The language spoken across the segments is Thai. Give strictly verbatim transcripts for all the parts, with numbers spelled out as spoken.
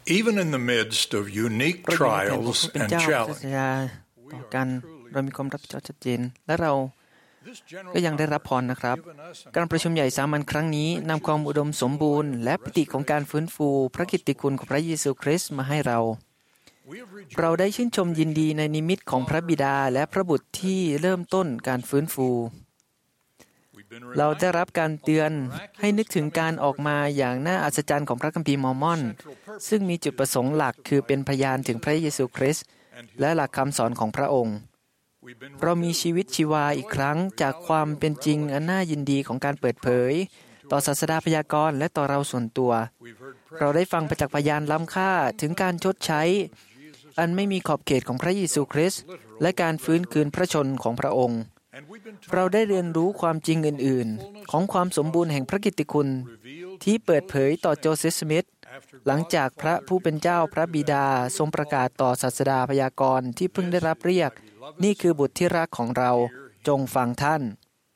Even in the midst of unique trials and challenges ต่อกันเรามีความรับผิดชอบชัดเจนและเราก็ยังได้รับพรนะครับการประชุมใหญ่สามัญครั้งนี้นำความอุดมสมบูรณ์และปิติของการฟื้นฟูพระกิตติคุณของพระเยซูคริสต์มาให้เราเราได้ชื่นชมยินดีในนิมิตของพระบิดาและพระบุตรที่เริ่มต้นการฟื้นฟูเราได้รับการเตือนให้นึกถึงการออกมาอย่างน่าอัศจรรย์ของพระคัมภีร์มอร์มอนซึ่งมีจุดประสงค์หลักคือเป็นพยานถึงพระเยซูคริสต์และหลักคำสอนของพระองค์เรามีชีวิตชีวาอีกครั้งจากความเป็นจริงอันน่ายินดีของการเปิดเผยต่อศาสดาพยากรณ์และต่อเราส่วนตัวเราได้ฟังประจักษ์พยานล้ำค่าถึงการชดใช้อันไม่มีขอบเขตของพระเยซูคริสต์และการฟื้นคืนพระชนของพระองค์เราได้เรียนรู้ความจริงอื่นๆของความสมบูรณ์แห่งพระกิตติคุณที่เปิดเผยต่อโจเซฟ สมิธหลังจากพระผู้เป็นเจ้าพระบิดาทรงประกาศต่อศาสดาพยากรณ์ที่เพิ่งได้รับเรียกนี่คือบุตรที่รักของเราจงฟังท่าน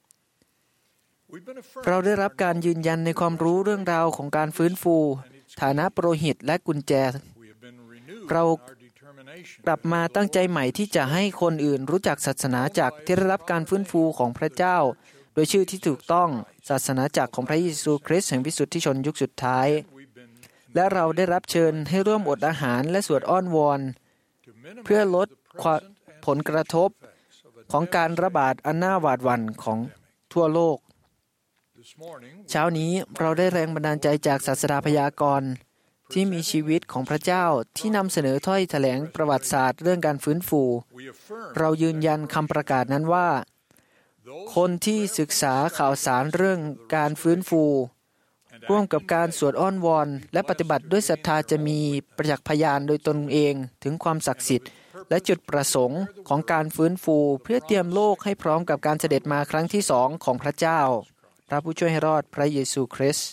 เราได้รับการยืนยันในความรู้เรื่องราวของการฟื้นฟูฐานะปุโรหิตและกุญแจเรากลับมาตั้งใจใหม่ที่จะให้คนอื่นรู้จักศาสนาจักรที่ได้รับการฟื้นฟูของพระเจ้าโดยชื่อที่ถูกต้องศาสนาจักรของพระเยซูคริสต์แห่งวิสุทธิชนยุคสุดท้ายและเราได้รับเชิญให้ร่วมอดอาหารและสวดอ้อนวอนเพื่อลดผลกระทบของการระบาดอันน่าหวาดหวั่นของทั่วโลกเช้านี้เราได้แรงบันดาลใจจากศาสดาพยากรณ์ที่มีชีวิตของพระเจ้าที่นำเสนอถ้อยแถลงประวัติศาสตร์เรื่องการฟื้นฟูเรายืนยันคำประกาศนั้นว่าคนที่ศึกษาข่าวสารเรื่องการฟื้นฟูร่วมกับการสวดอ้อนวอนและปฏิบัติด้วยศรัทธาจะมีประจักษ์พยานโดยตนเองถึงความศักดิ์สิทธิ์และจุดประสงค์ของการฟื้นฟูเพื่อเตรียมโลกให้พร้อมกับการเสด็จมาครั้งที่สองของพระเจ้าพระผู้ช่วยให้รอดพระเยซูคริสต์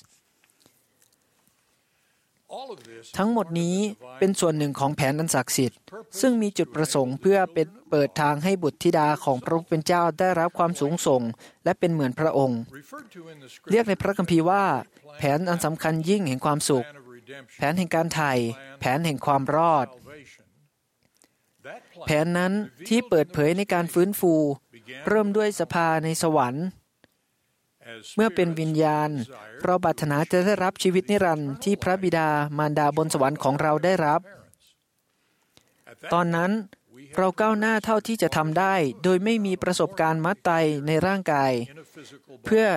ทั้งหมดนี้เป็นส่วนหนึ่งของแผนอันศักดิ์สิทธิ์ซึ่งมีจุดประสงค์เพื่อเป็นเปิดทางให้บุตรธิดาของพระผู้เป็นเจ้าได้รับความสูงส่งและเป็นเหมือนพระองค์เรียกในพระคัมภีร์ว่าแผนอันสำคัญยิ่งแห่งความสุขแผนแห่งการไถ่แผนแห่งความรอดแผนนั้นที่เปิดเผยในการฟื้นฟูเริ่มด้วยสภาในสวรรค์เมื่อเป็นวิญญาณเราปรารถนาจะได้รับชีวิตนิรันดร์ที่พระบิดามารดาบนสวรรค์ของเราได้รับตอนนั้นเราก้าวหน้าเท่าที่จะทำได้โดยไม่มีประสบการณ์มัดไตในร่างกายเพื่อ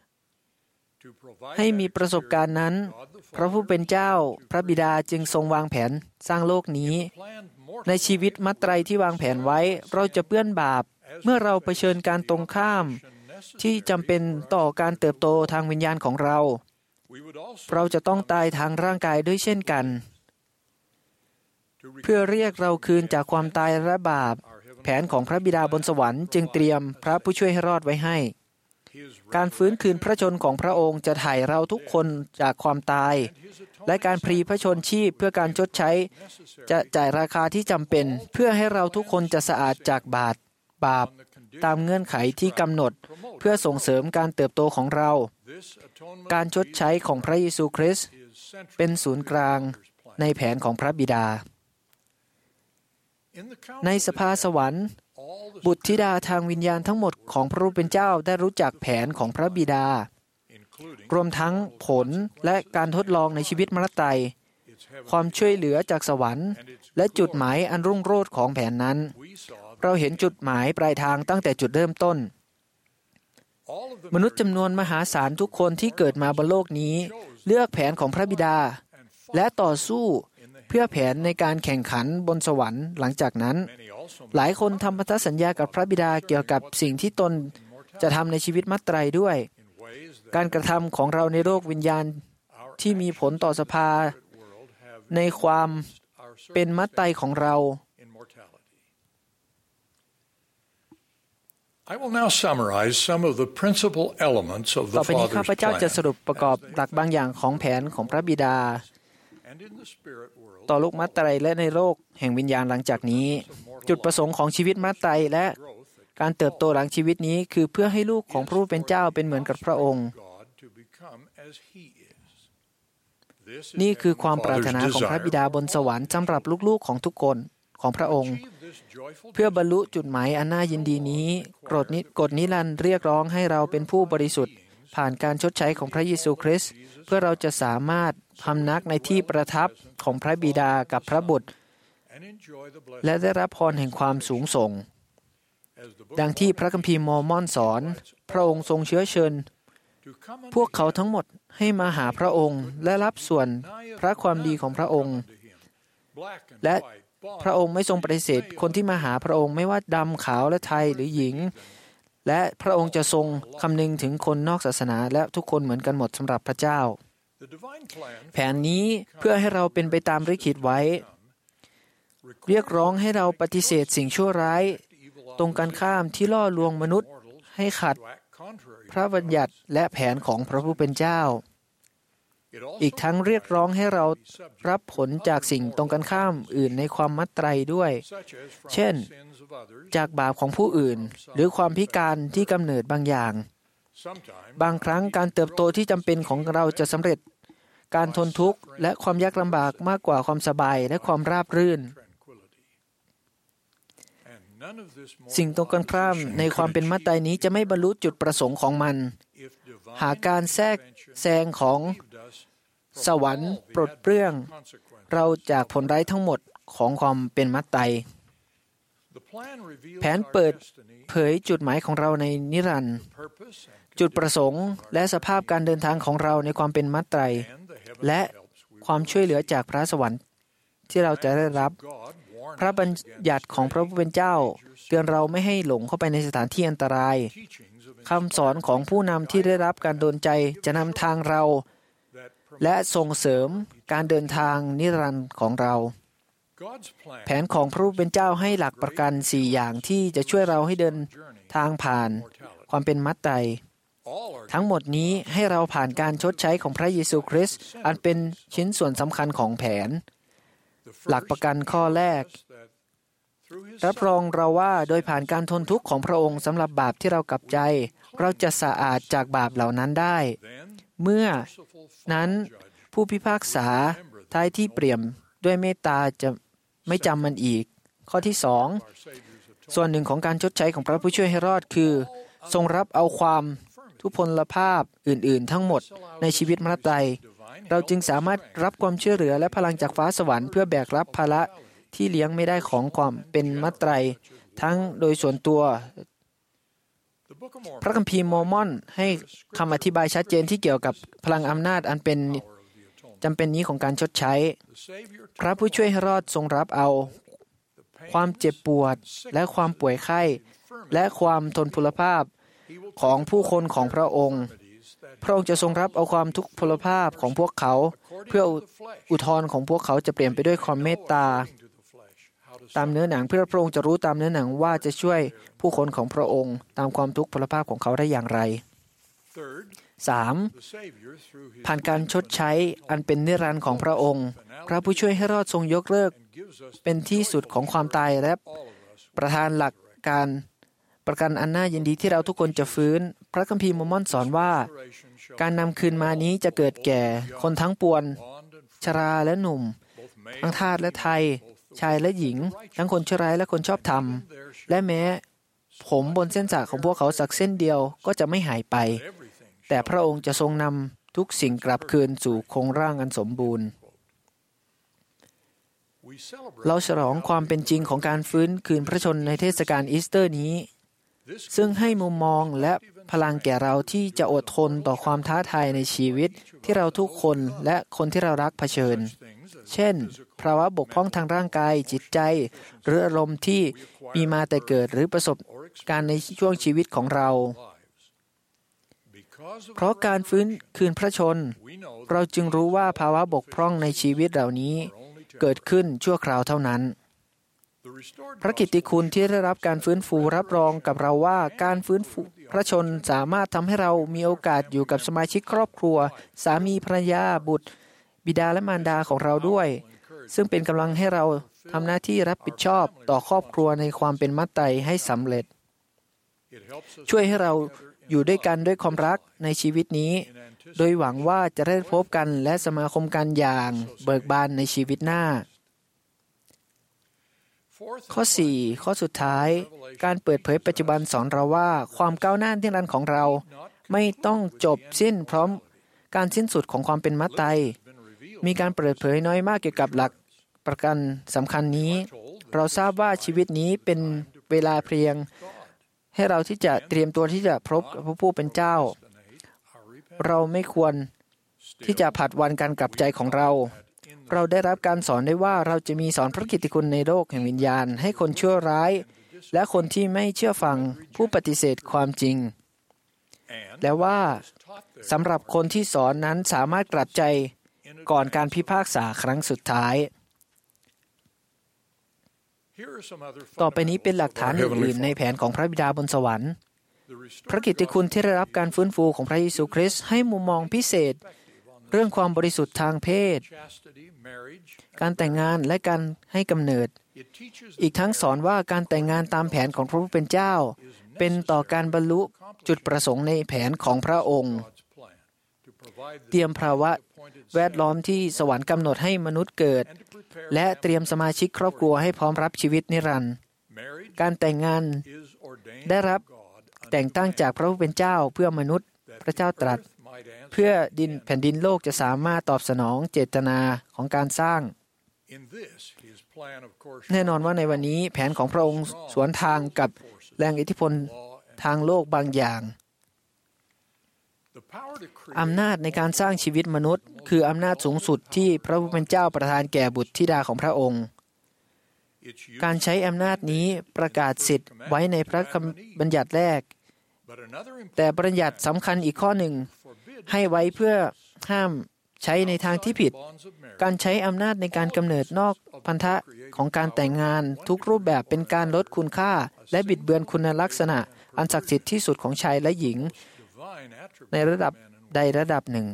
ให้มีประสบการณ์นั้นพระผู้เป็นเจ้าพระบิดาจึงทรงวางแผนสร้างโลกนี้ในชีวิตมัตไตรที่วางแผนไว้เราจะเปื้อนบาปเมื่อเราเผชิญการตรงข้ามที่จำเป็นต่อการเติบโตทางวิญญาณของเราเราจะต้องตายทางร่างกายด้วยเช่นกันเพื่อเรียกเราคืนจากความตายและบาปแผนของพระบิดาบนสวรรค์จึงเตรียมพระผู้ช่วยให้รอดไว้ให้การฟื้นคืนพระชนของพระองค์จะไถ่เราทุกคนจากความตายและการพรีพระชนชีพเพื่อการชดใช้จะจ่ายราคาที่จำเป็นเพื่อให้เราทุกคนจะสะอาดจากบาปบาปตามเงื่อนไขที่กำหนดเพื่อส่งเสริมการเติบโตของเราการชดใช้ของพระเยซูคริสต์เป็นศูนย์กลางในแผนของพระบิดาในสภาสวรรค์บุตรธิดาทางวิญญาณทั้งหมดของพระผู้เป็นเจ้าได้รู้จักแผนของพระบิดารวมทั้งผลและการทดลองในชีวิตมรรตัยความช่วยเหลือจากสวรรค์และจุดหมายอันรุ่งโรจน์ของแผนนั้นเราเห็นจุดหมายปลายทางตั้งแต่จุดเริ่มต้นมนุษย์จำนวนมหาศาลทุกคนที่เกิดมาบนโลกนี้เลือกแผนของพระบิดาและต่อสู้เพื่อแผนในการแข่งขันบนสวรรค์หลังจากนั้นหลายคนทำพันธสัญญากับพระบิดาเกี่ยวกับสิ่งที่ตนจะทำในชีวิตมัตไตรด้วยการกระทำของเราในโลกวิญญาณที่มีผลต่อสภาในความเป็นมัตไตรของเรา I will now summarize some of the principal elements of the ต่อไปนี้ข้า Father's พเจ้าจะส plan รุปประกอบหลักบางอย่างของแผนของพระบิดาต่อโลกมัตไตรและในโลกแห่งวิญญาณหลังจากนี้จุดประสงค์ของชีวิตมัตไตรและการเติบโตหลังชีวิตนี้คือเพื่อให้ลูกของพระผู้เป็นเจ้าเป็นเหมือนกับพระองค์นี่คือความปรารถนาของพระบิดาบนสวรรค์สำหรับลูกๆของทุกคนของพระองค์เพื่อบรรลุจุดหมายอันน่ายินดีนี้กฎนิกฎนิรันดร์เรียกร้องให้เราเป็นผู้บริสุทธิ์ผ่านการชดใช้ของพระเยซูคริสต์เพื่อเราจะสามารถพำนักในที่ประทับของพระบิดากับพระบุตรและได้รับพรแห่งความสูงส่งดังที่พระคัมภีร์มอร์มอนสอนพระองค์ทรงเชื้อเชิญพวกเขาทั้งหมดให้มาหาพระองค์และรับส่วนพระความดีของพระองค์และพระองค์ไม่ทรงปฏิเสธคนที่มาหาพระองค์ไม่ว่าดำขาวและไทยหรือหญิงและพระองค์จะทรงคำนึงถึงคนนอกศาสนาและทุกคนเหมือนกันหมดสำหรับพระเจ้าแผนนี้เพื่อให้เราเป็นไปตามลิขิตไว้เรียกร้องให้เราปฏิเสธสิ่งชั่วร้ายตรงกันข้ามที่ล่อลวงมนุษย์ให้ขัดพระบัญญัติและแผนของพระผู้เป็นเจ้าอีกทั้งเรียกร้องให้เรารับผลจากสิ่งตรงกันข้ามอื่นในความมัตไตรด้วยเช่นจากบาปของผู้อื่นหรือความพิการที่กำเนิดบางอย่างบางครั้งการเติบโตที่จำเป็นของเราจะสำเร็จการทนทุกข์และความยากลำบากมากกว่าความสบายและความราบรื่นสิ่งตรงกันข้ามในความเป็นมัตไตรนี้จะไม่บรรลุจุดประสงค์ของมันหากการแทรกแซงของสวรรค์ปลดเปลื้องเราจากผลร้ายทั้งหมดของความเป็นมัตไตรแผนเปิดเผยจุดหมายของเราในนิรันดร์จุดประสงค์และสภาพการเดินทางของเราในความเป็นมัตไตรและความช่วยเหลือจากพระสวรรค์ที่เราจะได้รับพระบัญญัติของพระผู้เป็นเจ้าเตือนเราไม่ให้หลงเข้าไปในสถานที่อันตรายคำสอนของผู้นำที่ได้รับการดลใจจะนำทางเราและส่งเสริมการเดินทางนิรันดร์ของเราแผนของพระผู้เป็นเจ้าให้หลักประกันสี่อย่างที่จะช่วยเราให้เดินทางผ่านความเป็นมัตไตรทั้งหมดนี้ให้เราผ่านการชดใช้ของพระเยซูคริสต์อันเป็นชิ้นส่วนสำคัญของแผนหลักประกันข้อแรกรับรองเราว่าโดยผ่านการทนทุกข์ของพระองค์สำหรับบาปที่เรากลับใจเราจะสะอาดจากบาปเหล่านั้นได้เมื่อนั้นผู้พิพากษาท้ายที่เปี่ยมด้วยเมตตาจะไม่จำมันอีกข้อที่สองส่วนหนึ่งของการชดใช้ของพระผู้ช่วยให้รอดคือทรงรับเอาความทุพพลภาพอื่นๆทั้งหมดในชีวิตมนุษย์ใดเราจึงสามารถรับความช่วยเหลือและพลังจากฟ้าสวรรค์เพื่อแบกรับภาระที่เลี้ยงไม่ได้ของความเป็นมัตไตรทั้งโดยส่วนตัวพระคัมภีร์มอร์มอนให้คำอธิบายชัดเจนที่เกี่ยวกับพลังอำนาจอันเป็นจำเป็นนี้ของการชดใช้พระผู้ช่วยให้รอดทรงรับเอาความเจ็บปวดและความป่วยไข้และความทนพลภาพของผู้คนของพระองค์พระองค์จะทรงรับเอาความทุกพลภาพของพวกเขาเพื่ออุทธรณ์ของพวกเขาจะเปลี่ยนไปด้วยความเมตตาตามเนื้อหนังเพื่อพระองค์จะรู้ตามเนื้อหนังว่าจะช่วยผู้คนของพระองค์ตามความทุกข์พลภาพของเขาได้อย่างไรสามผ่านการชดใช้อันเป็นนิรันดร์ของพระองค์พระผู้ช่วยให้รอดทรงยกเลิกเป็นที่สุดของความตายและประทานหลักการประกันอันน่ายินดีที่เราทุกคนจะฟื้นพระคัมภีร์มอร์มอนสอนว่าการนำคืนมานี้จะเกิดแก่คนทั้งปวงชราและหนุ่มทั้งทาสและไทยชายและหญิงทั้งคนชั่วร้ายและคนชอบธรรมและแม้ผมบนเส้นสายของพวกเขาสักเส้นเดียวก็จะไม่หายไปแต่พระองค์จะทรงนำทุกสิ่งกลับคืนสู่โครงร่างอันสมบูรณ์เราฉลองความเป็นจริงของการฟื้นคืนพระชนในเทศกาลอีสเตอร์นี้ซึ่งให้มุมมองและพลังแก่เราที่จะอดทนต่อความท้าทายในชีวิตที่เราทุกคนและคนที่เรารักเผชิญเช่นภาวะบกพร่องทางร่างกายจิตใจหรืออารมณ์ที่มีมาแต่เกิดหรือประสบการณ์ในช่วงชีวิตของเราเพราะการฟื้นคืนพระชนเราจึงรู้ว่าภาวะบกพร่องในชีวิตเหล่านี้เกิดขึ้นชั่วคราวเท่านั้นพระกิตติคุณที่ได้รับการฟื้นฟูรับรองกับเราว่าการฟื้นฟูพระชนสามารถทำให้เรามีโอกาสอยู่กับสมาชิกครอบครัวสามีภรรยาบุตรบิดาและมารดาของเราด้วยซึ่งเป็นกำลังให้เราทำหน้าที่รับผิดชอบต่อครอบครัวในความเป็นมัตไตรให้สำเร็จช่วยให้เราอยู่ด้วยกันด้วยความรักในชีวิตนี้โดยหวังว่าจะได้พบกันและสมาคมกันอย่างเบิกบานในชีวิตหน้าข้อสี่ข้อสุดท้ายการเปิดเผยปัจจุบันสอนเราว่าความก้าวหน้าที่รันของเราไม่ต้องจบสิ้นพร้อมการสิ้นสุดของความเป็นมัตไตมีการเปิดเผยน้อยมากเกี่ยวกับหลักประกันสำคัญนี้เราทราบว่าชีวิตนี้เป็นเวลาเพียงให้เราที่จะเตรียมตัวที่จะพบกับพระผู้เป็นเจ้าเราไม่ควรที่จะผัดวันการกลับใจของเราเราได้รับการสอนได้ว่าเราจะมีสอนพระกิตติคุณในโลกแห่งวิญญาณให้คนชั่วร้ายและคนที่ไม่เชื่อฟังผู้ปฏิเสธความจริงและว่าสำหรับคนที่สอนนั้นสามารถกลับใจก่อนการพิพากษาครั้งสุดท้ายต่อไปนี้เป็นหลักฐานอื่นๆในแผนของพระบิดาบนสวรรค์พระกิตติคุณที่ได้รับการฟื้นฟูของพระเยซูคริสต์ให้มุมมองพิเศษเรื่องความบริสุทธิ์ทางเพศการแต่งงานและการให้กำเนิดอีกทั้งสอนว่าการแต่งงานตามแผนของพระผู้เป็นเจ้าเป็นต่อการบรรลุจุดประสงค์ในแผนของพระองค์เตรียมภาวะแวดล้อมที่สวรรค์กำหนดให้มนุษย์เกิดและเตรียมสมาชิกครอบครัวให้พร้อมรับชีวิตนิรันดร์การแต่งงานได้รับแต่งตั้งจากพระผู้เป็นเจ้าเพื่อมนุษย์พระเจ้าตรัสเพื่อดินแผ่นดินโลกจะสามารถตอบสนองเจตนาของการสร้างแน่นอนว่าในวันนี้แผนของพระองค์สวนทางกับแรงอิทธิพลทางโลกบางอย่างอำนาจในการสร้างชีวิตมนุษย์คืออำนาจสูงสุดที่พระผู้เป็นเจ้าประทานแก่บุตรธิดาของพระองค์การใช้อำนาจนี้ประกาศสิทธิ์ไว้ในพระบัญญัติแรกแต่บัญญัติสำคัญอีกข้อหนึ่งให้ไว้เพื่อห้ามใช้ในทางที่ผิดการใช้อำนาจในการกำเนิดนอกพันธะของการแต่งงานทุกรูปแบบเป็นการลดคุณค่าและบิดเบือนคุณลักษณะอันศักดิ์สิทธิ์ที่สุดของชายและหญิงในระดับใดระดับหนึ่ง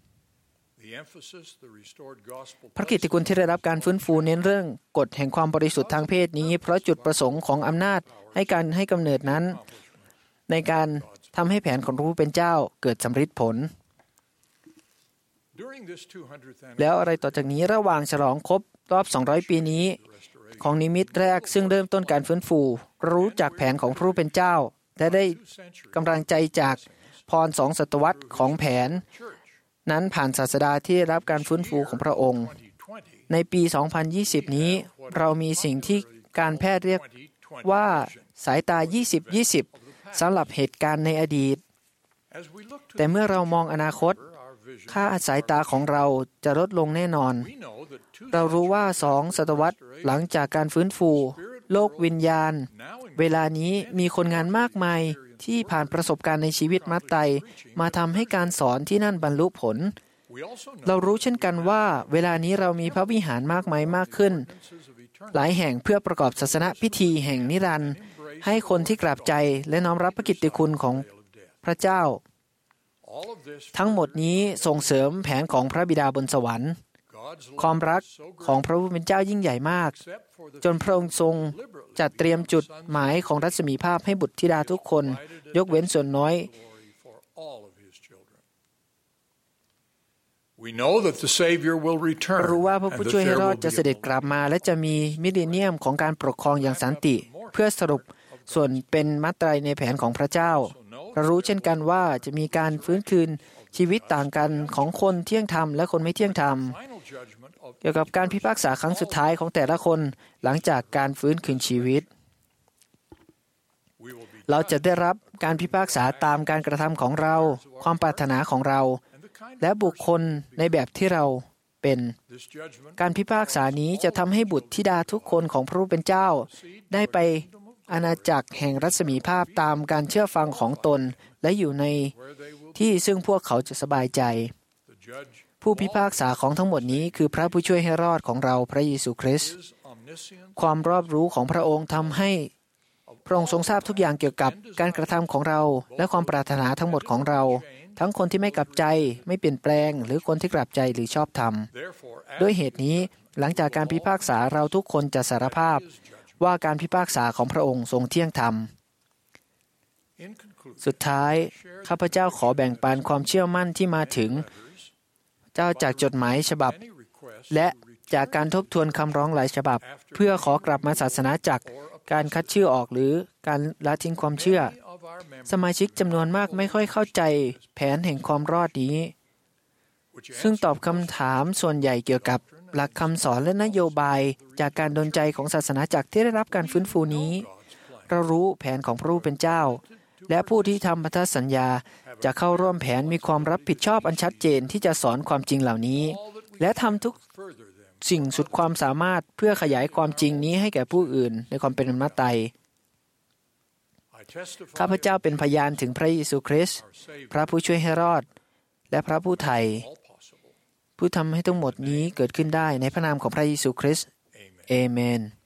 พระกิตติคุณที่ได้รับการฟื้นฟูเน้นเรื่องกฎแห่งความบริสุทธิ์ทางเพศนี้เพราะจุดประสงค์ของอำนาจให้การให้กำเนิดนั้นในการทำให้แผนของพระผู้เป็นเจ้าเกิดสำฤทธิ์ผลแล้วอะไรต่อจากนี้ระหว่างฉลองครบรอบสองร้อยปีนี้ของนิมิตแรกซึ่งเริ่มต้นการฟื้นฟูรู้จากแผนของพระผู้เป็นเจ้าและได้กำลังใจจากพรสองศตวรรษของแผนนั้นผ่านศาสดาที่ได้รับการฟื้นฟูของพระองค์ในปีสองพันยี่สิบนี้เรามีสิ่งที่การแพทย์เรียกว่าสายตายี่สิบ ยี่สิบสำหรับเหตุการณ์ในอดีตแต่เมื่อเรามองอนาคตค่าสายตาของเราจะลดลงแน่นอนเรารู้ว่าสองศตวรรษหลังจากการฟื้นฟูโลกวิญญาณเวลานี้มีคนงานมากมายที่ผ่านประสบการณ์ในชีวิตมัตไตมาทำให้การสอนที่นั่นบรรลุผลเรารู้เช่นกันว่าเวลานี้เรามีพระวิหารมากมายมากขึ้นหลายแห่งเพื่อประกอบศาสนพิธีแห่งนิรันดร์ให้คนที่กราบใจและน้อมรับพระกิตติคุณของพระเจ้าทั้งหมดนี้ส่งเสริมแผนของพระบิดาบนสวรรค์ความรักของพระผู้เป็นเจ้ายิ่งใหญ่มากจนพระองค์ทรงจัดเตรียมจุดหมายของรัศมีภาพให้บุตรธิดาทุกคนยกเว้นส่วนน้อยรู้ว่าพระผู้ช่วยให้รอดจะเสด็จกลับมาและจะมีมิลเลนเนียมของการปกครองอย่างสันติเพื่อสรุปส่วนเป็นมัตไตรในแผนของพระเจ้าเรารู้เช่นกันว่าจะมีการฟื้นคืนชีวิตต่างกันของคนเที่ยงธรรมและคนไม่เที่ยงธรรมเกี่ยวกับการพิพากษาครั้งสุดท้ายของแต่ละคนหลังจากการฟื้นคืนชีวิตเราจะได้รับการพิพากษาตามการกระทำของเราความปรารถนาของเราและบุคคลในแบบที่เราเป็นการพิพากษานี้จะทำให้บุตรธิดาทุกคนของพระผู้เป็นเจ้าได้ไปอาณาจักรแห่งรัศมีภาพตามการเชื่อฟังของตนและอยู่ในที่ซึ่งพวกเขาจะสบายใจผู้พิพากษาของทั้งหมดนี้คือพระผู้ช่วยให้รอดของเราพระเยซูคริสต์ความรอบรู้ของพระองค์ทำให้พระองค์ทรงทราบทุกอย่างเกี่ยวกับการกระทำของเราและความปรารถนาทั้งหมดของเราทั้งคนที่ไม่กลับใจไม่เปลี่ยนแปลงหรือคนที่กลับใจหรือชอบธรรมด้วยเหตุนี้หลังจากการพิพากษาเราทุกคนจะสารภาพว่าการพิพากษาของพระองค์ทรงเที่ยงธรรมสุดท้ายข้าพเจ้าขอแบ่งปันความเชื่อมั่นที่มาถึงเจ้าจากจดหมายฉบับและจากการทบทวนคำร้องหลายฉบับเพื่อขอกลับมาศาสนาจักรการคัดชื่อออกหรือการละทิ้งความเชื่อสมาชิกจำนวนมากไม่ค่อยเข้าใจแผนแห่งความรอดนี้ซึ่งตอบคำถามส่วนใหญ่เกี่ยวกับหลักคำสอนและนโยบายจากการดลใจของศาสนาจักรที่ได้รับการฟื้นฟูนี้เรารู้แผนของพระผู้เป็นเจ้าและผู้ที่ทำพันธสัญญาจะเข้าร่วมแผนมีความรับผิดชอบอันชัดเจนที่จะสอนความจริงเหล่านี้และทำทุกสิ่งสุดความสามารถเพื่อขยายความจริงนี้ให้แก่ผู้อื่นในความเป็นอมตะข้าพเจ้าเป็นพยานถึงพระเยซูคริสต์พระผู้ช่วยให้รอดและพระผู้ไถ่ผู้ทำให้ทั้งหมดนี้เกิดขึ้นได้ในพระนามของพระเยซูคริสต์เอเมน